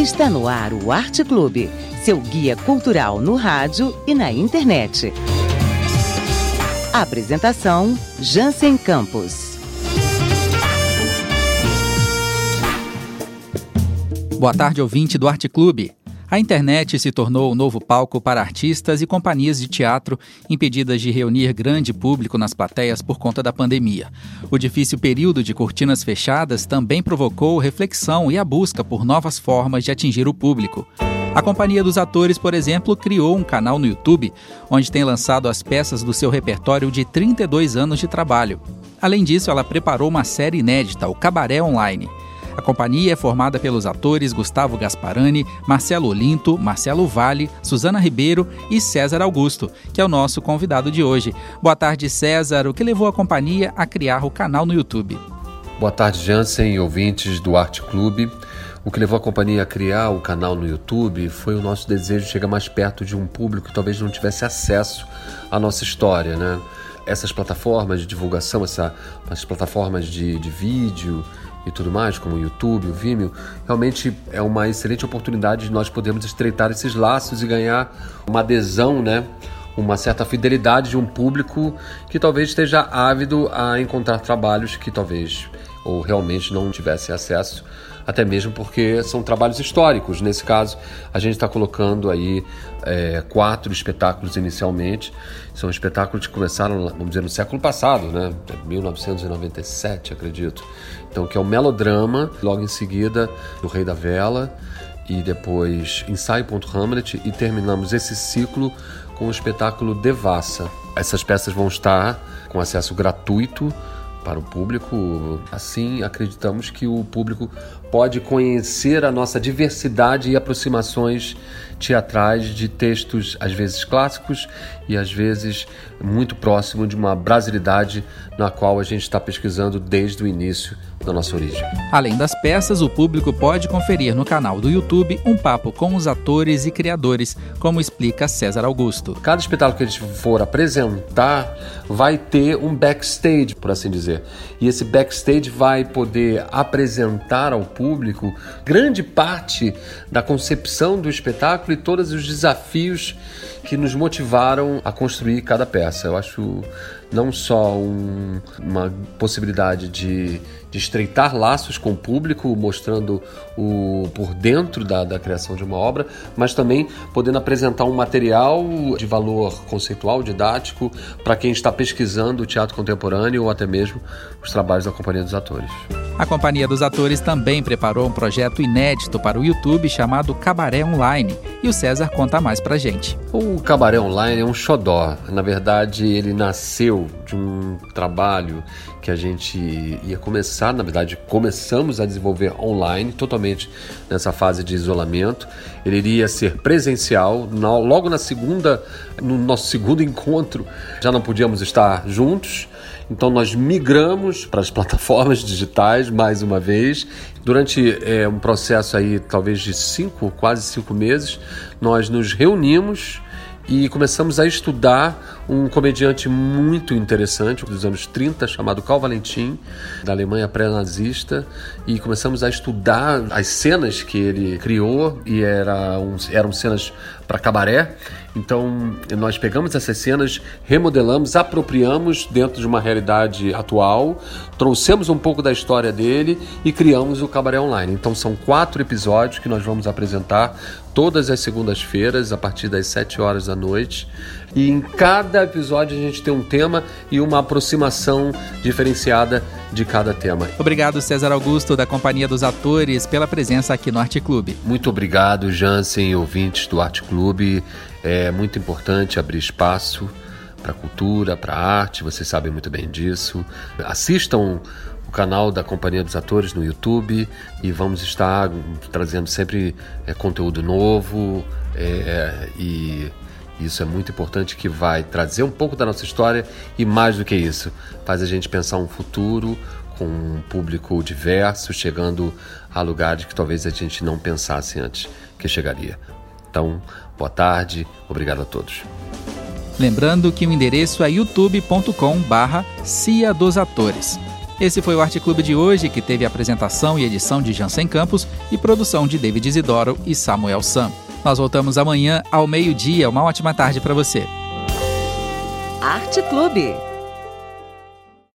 Está no ar o Arte Clube, seu guia cultural no rádio e na internet. Apresentação: Jansen Campos. Boa tarde, ouvinte do Arte Clube. A internet se tornou o novo palco para artistas e companhias de teatro impedidas de reunir grande público nas plateias por conta da pandemia. O difícil período de cortinas fechadas também provocou reflexão e a busca por novas formas de atingir o público. A Companhia dos Atores, por exemplo, criou um canal no YouTube, onde tem lançado as peças do seu repertório de 32 anos de trabalho. Além disso, ela preparou uma série inédita, o Cabaré Online. A companhia é formada pelos atores Gustavo Gasparani, Marcelo Olinto, Marcelo Valle, Suzana Ribeiro e César Augusto, que é o nosso convidado de hoje. Boa tarde, César. O que levou a companhia a criar o canal no YouTube? Boa tarde, Jansen e ouvintes do Arte Clube. O que levou a companhia a criar o canal no YouTube foi o nosso desejo de chegar mais perto de um público que talvez não tivesse acesso à nossa história, né? Essas plataformas de divulgação, essas plataformas de vídeo e tudo mais, como o YouTube, o Vimeo, realmente é uma excelente oportunidade de nós podermos estreitar esses laços e ganhar uma adesão, né? Uma certa fidelidade de um público que talvez esteja ávido a encontrar trabalhos que talvez ou realmente não tivesse acesso, até mesmo porque são trabalhos históricos. Nesse caso, a gente está colocando aí 4 espetáculos inicialmente. São espetáculos que começaram, vamos dizer, no século passado, né? 1997, acredito. Então, que é o Melodrama, logo em seguida, O Rei da Vela, e depois Ensaio.Hamlet, e terminamos esse ciclo com o espetáculo Devassa. Essas peças vão estar com acesso gratuito para o público. Assim, acreditamos que o público pode conhecer a nossa diversidade e aproximações teatrais de textos, às vezes clássicos e às vezes muito próximo de uma brasilidade na qual a gente está pesquisando desde o início da nossa origem. Além das peças, o público pode conferir no canal do YouTube um papo com os atores e criadores, como explica César Augusto. Cada espetáculo que a gente for apresentar vai ter um backstage, por assim dizer. E esse backstage vai poder apresentar ao público grande parte da concepção do espetáculo e todos os desafios que nos motivaram a construir cada peça. Eu acho não só uma possibilidade de estreitar laços com o público, mostrando por dentro da criação de uma obra, mas também podendo apresentar um material de valor conceitual, didático, para quem está pesquisando o teatro contemporâneo ou até mesmo os trabalhos da Companhia dos Atores. A Companhia dos Atores também preparou um projeto inédito para o YouTube chamado Cabaré Online, e o César conta mais pra gente. O Cabaré Online é um xodó. Na verdade, ele nasceu de um trabalho que a gente ia começar, na verdade, começamos a desenvolver online, totalmente nessa fase de isolamento. Ele iria ser presencial, logo no nosso segundo encontro, já não podíamos estar juntos, então nós migramos para as plataformas digitais mais uma vez. Durante um processo aí, talvez de quase 5 meses, nós nos reunimos e começamos a estudar um comediante muito interessante dos anos 30, chamado Karl Valentin, da Alemanha pré-nazista, e começamos a estudar as cenas que ele criou, e eram cenas para cabaré. Então, nós pegamos essas cenas, remodelamos, apropriamos dentro de uma realidade atual, trouxemos um pouco da história dele e criamos o Cabaré Online. Então, são 4 episódios que nós vamos apresentar todas as segundas-feiras, a partir das 7 horas da noite. E em cada episódio a gente tem um tema e uma aproximação diferenciada de cada tema. Obrigado, César Augusto, da Companhia dos Atores, pela presença aqui no Arte Clube. Muito obrigado, Jansen e ouvintes do Arte Clube. É muito importante abrir espaço para a cultura, para a arte, vocês sabem muito bem disso. Assistam o canal da Companhia dos Atores no YouTube e vamos estar trazendo sempre conteúdo novo, e isso é muito importante, que vai trazer um pouco da nossa história e, mais do que isso, faz a gente pensar um futuro com um público diverso, chegando a lugares que talvez a gente não pensasse antes que chegaria. Então, boa tarde, obrigado a todos. Lembrando que o endereço é youtube.com/Cia dos Atores. Esse foi o Arte Clube de hoje, que teve apresentação e edição de Jansen Campos e produção de David Isidoro e Samuel Sam. Nós voltamos amanhã ao meio-dia. Uma ótima tarde para você. Arte Clube.